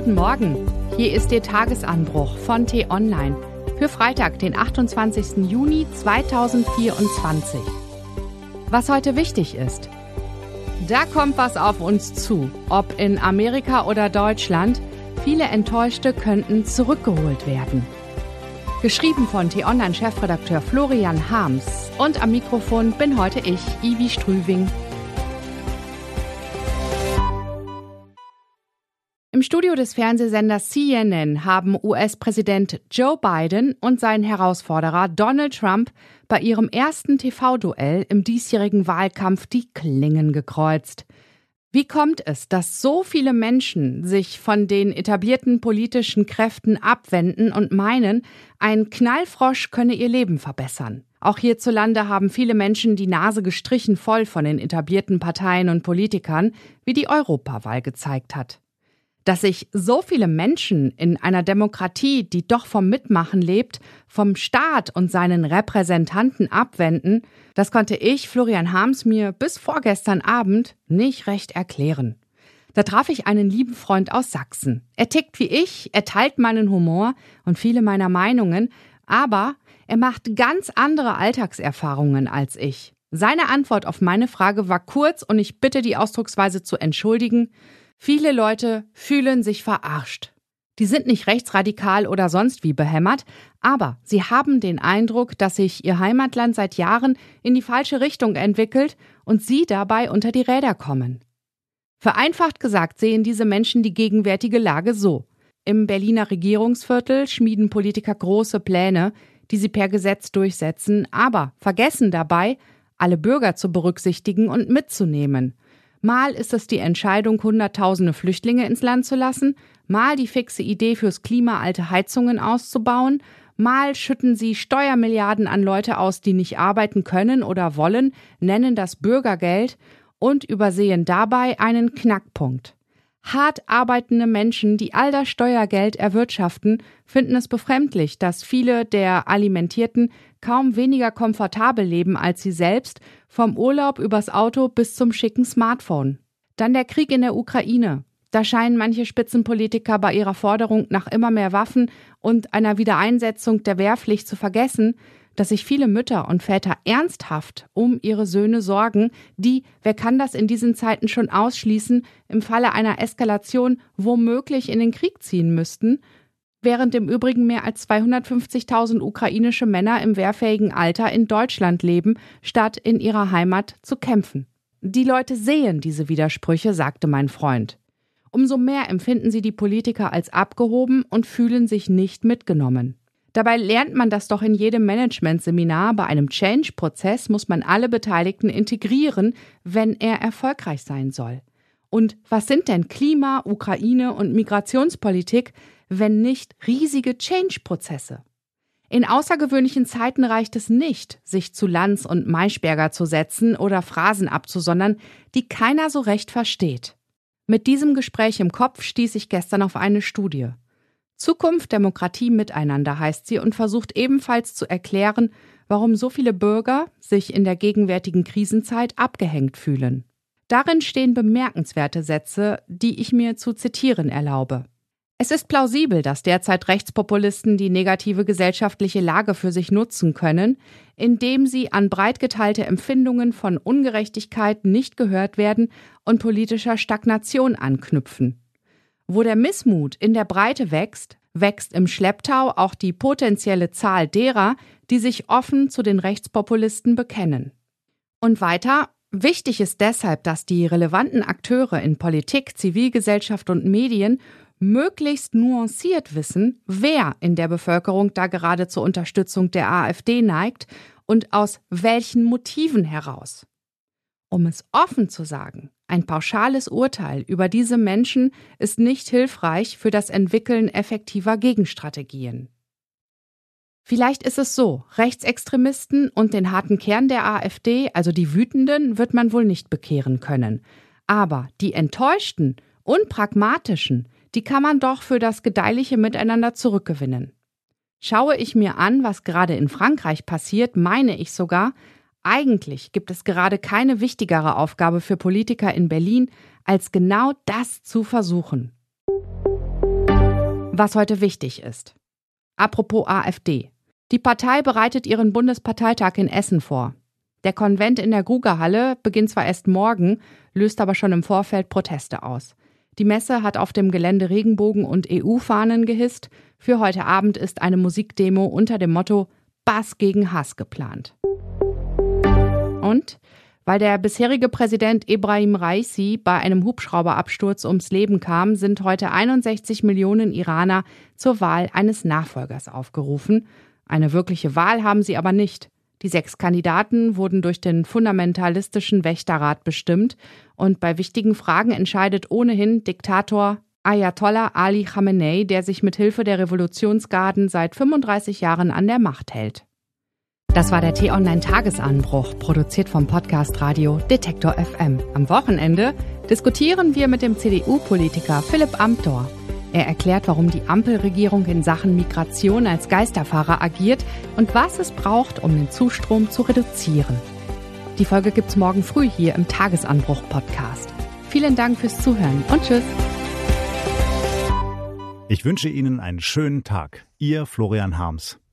Guten Morgen, hier ist Ihr Tagesanbruch von T-Online für Freitag, den 28. Juni 2024. Was heute wichtig ist: Da kommt was auf uns zu, ob in Amerika oder Deutschland. Viele Enttäuschte könnten zurückgeholt werden. Geschrieben von T-Online-Chefredakteur Florian Harms. Und am Mikrofon bin heute ich, Ivi Strüving. Im Studio des Fernsehsenders CNN haben US-Präsident Joe Biden und sein Herausforderer Donald Trump bei ihrem ersten TV-Duell im diesjährigen Wahlkampf die Klingen gekreuzt. Wie kommt es, dass so viele Menschen sich von den etablierten politischen Kräften abwenden und meinen, ein Knallfrosch könne ihr Leben verbessern? Auch hierzulande haben viele Menschen die Nase gestrichen voll von den etablierten Parteien und Politikern, wie die Europawahl gezeigt hat. Dass sich so viele Menschen in einer Demokratie, die doch vom Mitmachen lebt, vom Staat und seinen Repräsentanten abwenden, das konnte ich, Florian Harms, mir bis vorgestern Abend nicht recht erklären. Da traf ich einen lieben Freund aus Sachsen. Er tickt wie ich, er teilt meinen Humor und viele meiner Meinungen, aber er macht ganz andere Alltagserfahrungen als ich. Seine Antwort auf meine Frage war kurz und ich bitte die Ausdrucksweise zu entschuldigen: Viele Leute fühlen sich verarscht. Die sind nicht rechtsradikal oder sonst wie behämmert, aber sie haben den Eindruck, dass sich ihr Heimatland seit Jahren in die falsche Richtung entwickelt und sie dabei unter die Räder kommen. Vereinfacht gesagt sehen diese Menschen die gegenwärtige Lage so: Im Berliner Regierungsviertel schmieden Politiker große Pläne, die sie per Gesetz durchsetzen, aber vergessen dabei, alle Bürger zu berücksichtigen und mitzunehmen. Mal ist es die Entscheidung, Hunderttausende Flüchtlinge ins Land zu lassen, mal die fixe Idee, fürs Klima alte Heizungen auszubauen, mal schütten sie Steuermilliarden an Leute aus, die nicht arbeiten können oder wollen, nennen das Bürgergeld und übersehen dabei einen Knackpunkt. Hart arbeitende Menschen, die all das Steuergeld erwirtschaften, finden es befremdlich, dass viele der Alimentierten kaum weniger komfortabel leben als sie selbst, vom Urlaub übers Auto bis zum schicken Smartphone. Dann der Krieg in der Ukraine. Da scheinen manche Spitzenpolitiker bei ihrer Forderung nach immer mehr Waffen und einer Wiedereinsetzung der Wehrpflicht zu vergessen, dass sich viele Mütter und Väter ernsthaft um ihre Söhne sorgen, die, wer kann das in diesen Zeiten schon ausschließen, im Falle einer Eskalation womöglich in den Krieg ziehen müssten, während im Übrigen mehr als 250.000 ukrainische Männer im wehrfähigen Alter in Deutschland leben, statt in ihrer Heimat zu kämpfen. Die Leute sehen diese Widersprüche, sagte mein Freund. Umso mehr empfinden sie die Politiker als abgehoben und fühlen sich nicht mitgenommen. Dabei lernt man das doch in jedem Managementseminar. Bei einem Change-Prozess muss man alle Beteiligten integrieren, wenn er erfolgreich sein soll. Und was sind denn Klima, Ukraine und Migrationspolitik, wenn nicht riesige Change-Prozesse? In außergewöhnlichen Zeiten reicht es nicht, sich zu Lanz und Maischberger zu setzen oder Phrasen abzusondern, die keiner so recht versteht. Mit diesem Gespräch im Kopf stieß ich gestern auf eine Studie. Zukunft, Demokratie, Miteinander heißt sie und versucht ebenfalls zu erklären, warum so viele Bürger sich in der gegenwärtigen Krisenzeit abgehängt fühlen. Darin stehen bemerkenswerte Sätze, die ich mir zu zitieren erlaube. Es ist plausibel, dass derzeit Rechtspopulisten die negative gesellschaftliche Lage für sich nutzen können, indem sie an breit geteilte Empfindungen von Ungerechtigkeit nicht gehört werden und politischer Stagnation anknüpfen. Wo der Missmut in der Breite wächst, wächst im Schlepptau auch die potenzielle Zahl derer, die sich offen zu den Rechtspopulisten bekennen. Und weiter: Wichtig ist deshalb, dass die relevanten Akteure in Politik, Zivilgesellschaft und Medien möglichst nuanciert wissen, wer in der Bevölkerung da gerade zur Unterstützung der AfD neigt und aus welchen Motiven heraus. Um es offen zu sagen: Ein pauschales Urteil über diese Menschen ist nicht hilfreich für das Entwickeln effektiver Gegenstrategien. Vielleicht ist es so: Rechtsextremisten und den harten Kern der AfD, also die Wütenden, wird man wohl nicht bekehren können. Aber die Enttäuschten und Pragmatischen, die kann man doch für das gedeihliche Miteinander zurückgewinnen. Schaue ich mir an, was gerade in Frankreich passiert, meine ich sogar, eigentlich gibt es gerade keine wichtigere Aufgabe für Politiker in Berlin, als genau das zu versuchen. was heute wichtig ist. Apropos AfD. Die Partei bereitet ihren Bundesparteitag in Essen vor. Der Konvent in der Grugerhalle beginnt zwar erst morgen, löst aber schon im Vorfeld Proteste aus. Die Messe hat auf dem Gelände Regenbogen und EU-Fahnen gehisst. Für heute Abend ist eine Musikdemo unter dem Motto Bass gegen Hass geplant. Und weil der bisherige Präsident Ebrahim Raisi bei einem Hubschrauberabsturz ums Leben kam, sind heute 61 Millionen Iraner zur Wahl eines Nachfolgers aufgerufen. Eine wirkliche Wahl haben sie aber nicht. Die 6 Kandidaten wurden durch den fundamentalistischen Wächterrat bestimmt und bei wichtigen Fragen entscheidet ohnehin Diktator Ayatollah Ali Khamenei, der sich mit Hilfe der Revolutionsgarden seit 35 Jahren an der Macht hält. Das war der T-Online-Tagesanbruch, produziert vom Podcast Radio Detektor FM. Am Wochenende diskutieren wir mit dem CDU-Politiker Philipp Amthor. Er erklärt, warum die Ampelregierung in Sachen Migration als Geisterfahrer agiert und was es braucht, um den Zustrom zu reduzieren. Die Folge gibt's morgen früh hier im Tagesanbruch-Podcast. Vielen Dank fürs Zuhören und tschüss. Ich wünsche Ihnen einen schönen Tag. Ihr Florian Harms.